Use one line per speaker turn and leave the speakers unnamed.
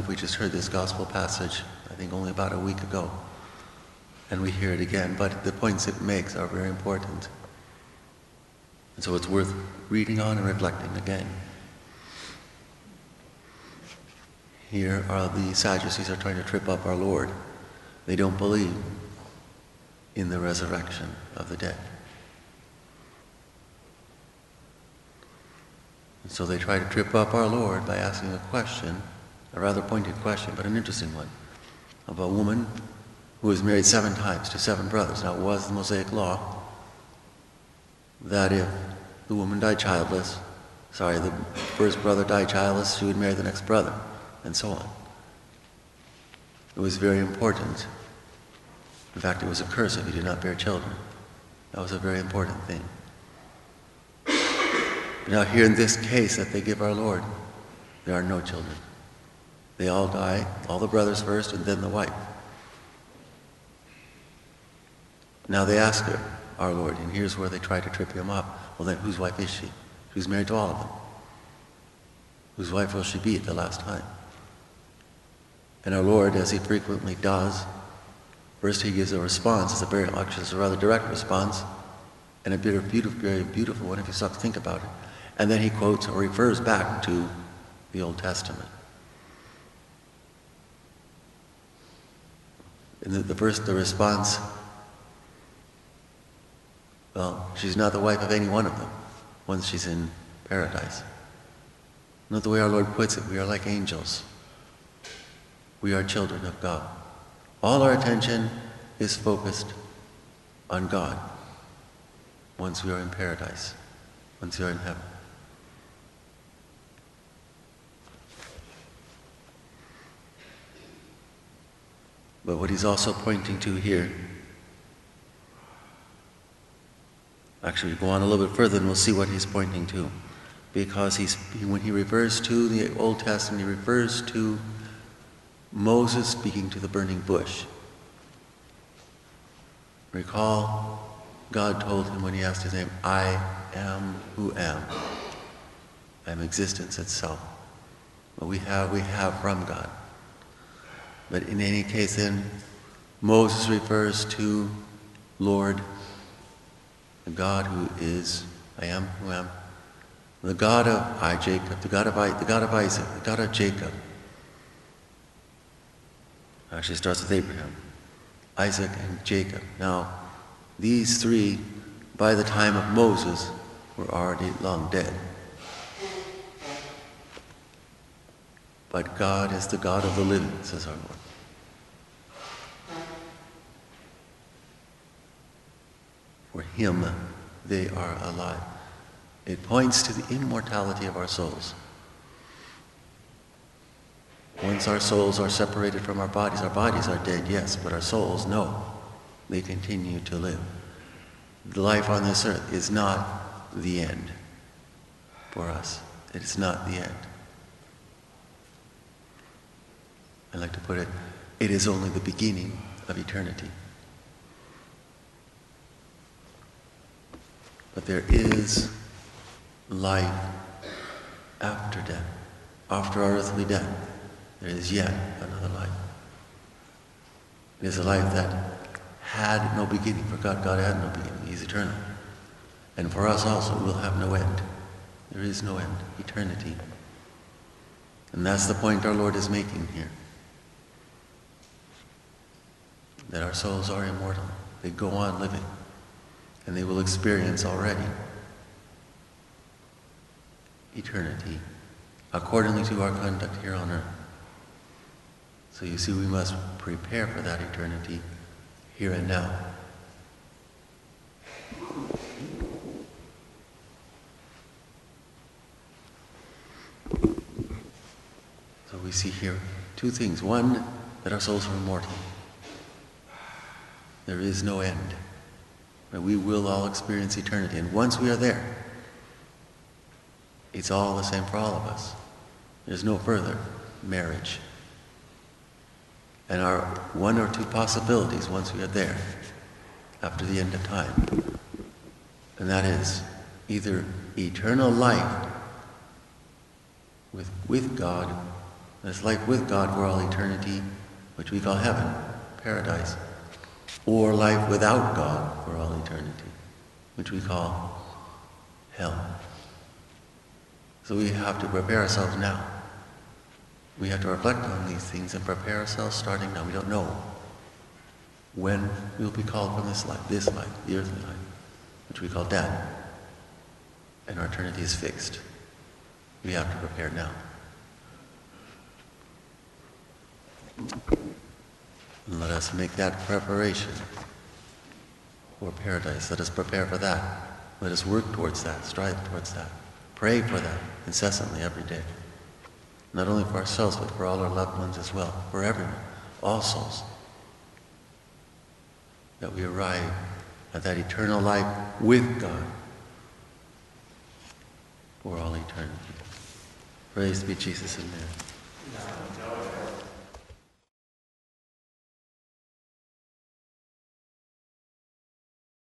we just heard this gospel passage, I think only about a week ago, and we hear it again, but the points it makes are very important. And so it's worth reading on and reflecting again. Here are the Sadducees are trying to trip up our Lord. They don't believe in the resurrection of the dead. And so they try to trip up our Lord by asking a question, a rather pointed question, but an interesting one, of a woman who was married 7 times to 7 brothers. Now, it was the Mosaic law that if the woman died childless, the first brother died childless, she would marry the next brother, and so on. It was very important. In fact, it was a curse if you did not bear children. That was a very important thing. Now here in this case that they give our Lord, there are no children. They all die, all the brothers first, and then the wife. Now they ask her, our Lord, and here's where they try to trip him up. Well then, whose wife is she? She's married to all of them. Whose wife will she be at the last time? And our Lord, as he frequently does, first he gives a response. It's a rather direct response, and a very beautiful one if you stop to think about it. And then he quotes or refers back to the Old Testament. And the response, well, she's not the wife of any one of them once she's in paradise. Not the way our Lord puts it, we are like angels. We are children of God. All our attention is focused on God once we are in paradise, once we are in heaven. But what he's also pointing to here, actually we go on a little bit further and we'll see what he's pointing to. Because when he refers to the Old Testament, he refers to Moses speaking to the burning bush. Recall, God told him when he asked his name, I am who am. I am existence itself. What we have from God. But in any case then, Moses refers to Lord, the God who is, I am who am, the God of Jacob, the God of Isaac, the God of Jacob. Actually starts with Abraham, Isaac and Jacob. Now, these 3, by the time of Moses, were already long dead. But God is the God of the living, says our Lord. For him, they are alive. It points to the immortality of our souls. Once our souls are separated from our bodies are dead, yes, but our souls, no. They continue to live. The life on this earth is not the end for us. It is not the end. I like to put it, it is only the beginning of eternity. But there is life after death, after our earthly death. There is yet another life. It is a life that had no beginning. For God had no beginning. He's eternal. And for us also, it will have no end. There is no end. Eternity. And that's the point our Lord is making here. That our souls are immortal. They go on living. And they will experience already eternity accordingly to our conduct here on earth. So you see, we must prepare for that eternity here and now. So we see here 2 things. One, that our souls are immortal. There is no end. But we will all experience eternity. And once we are there, it's all the same for all of us. There's no further marriage. And our 1 or 2 possibilities once we are there, after the end of time. And that is either eternal life with God There's life with God for all eternity, which we call heaven, paradise, or life without God for all eternity, which we call hell. So we have to prepare ourselves now. We have to reflect on these things and prepare ourselves starting now. We don't know when we will be called from this life, the earthly life, which we call death, and our eternity is fixed. We have to prepare now. And let us make that preparation for paradise. Let us prepare for that. Let us work towards that, strive towards that. Pray for that incessantly every day. Not only for ourselves, but for all our loved ones as well, for everyone, all souls. That we arrive at that eternal life with God for all eternity. Praise be Jesus and Mary.